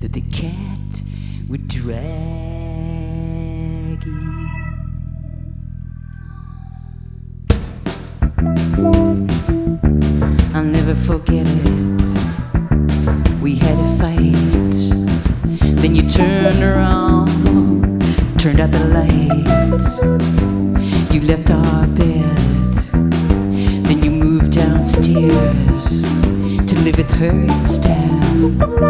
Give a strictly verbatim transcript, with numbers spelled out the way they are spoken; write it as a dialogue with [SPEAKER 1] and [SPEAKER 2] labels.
[SPEAKER 1] that the cat would drag you. I'll never forget it. We had a fight. Then you turned around, turned out the lights. You left our bed. Then you moved downstairs to live with her instead.